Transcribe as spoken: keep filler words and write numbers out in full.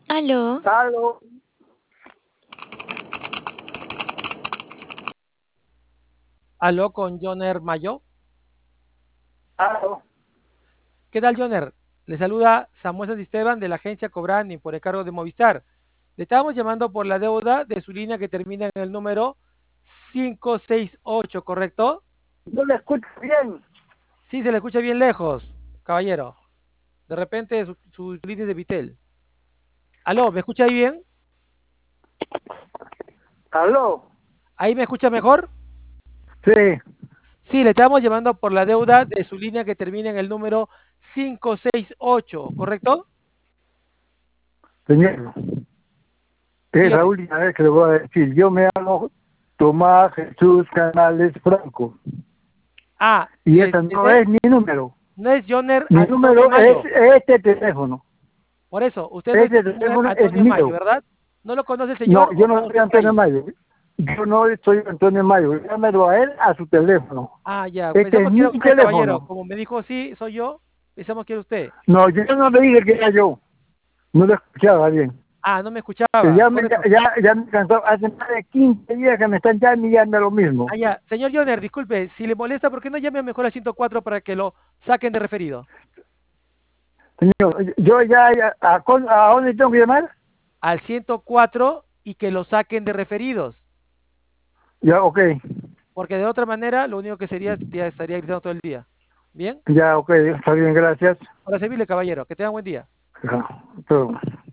Aló. Aló, Aló con Joner Mayo. aló. ¿Qué tal, Joner? Le saluda Samuel Santisteban de la agencia Cobrani por encargo de Movistar. Le estábamos llamando por la deuda de su línea que termina en el número cinco seis ocho, ¿correcto? No le escucho bien. Sí, se le escucha bien lejos, caballero. De repente su, su línea es de Vitel. Aló, ¿me escucha ahí bien? Aló. ¿Ahí me escucha mejor? Sí, Sí, le estábamos llamando por la deuda de su línea que termina en el número cinco seis ocho, ¿correcto? señor. Es la Dígame. última vez que le voy a decir. Yo me llamo Tomás Jesús Canales Franco. Ah, Y ese no este, es mi número. no es Joner Mi Antonio número es Mayo. este teléfono. Por eso, usted no es Este Joner teléfono es Antonio Mayo, mío. ¿verdad? ¿No lo conoce el No, señor yo o no cómo soy usted está Antonio ahí? Mayo. Yo no soy Antonio Mayo. Llámelo a él a su teléfono. Ah, ya, Este es pensamos que mi era usted, caballero. teléfono. Como me dijo, sí, soy yo, pensamos que era usted. No, yo no le dije que era yo. No lo escuchaba bien. Ah, no me Que escuchaba, ya me, correcto. ya, ya me cansó, hace más de quince días que me están llamando y llame lo mismo. Ah, ya, señor Joner, disculpe, si le molesta, ¿por qué no llame mejor al ciento cuatro para que lo saquen de referido? Señor, yo ya, ya ¿a, con- ¿a dónde tengo que llamar? Al ciento cuatro y que lo saquen de referidos. Ya, ok, Porque de otra manera, lo único que sería, ya estaría gritando todo el día. ¿Bien? ya, ok, está bien, gracias. Para servirle, caballero. Que tenga buen día. Ya, todo.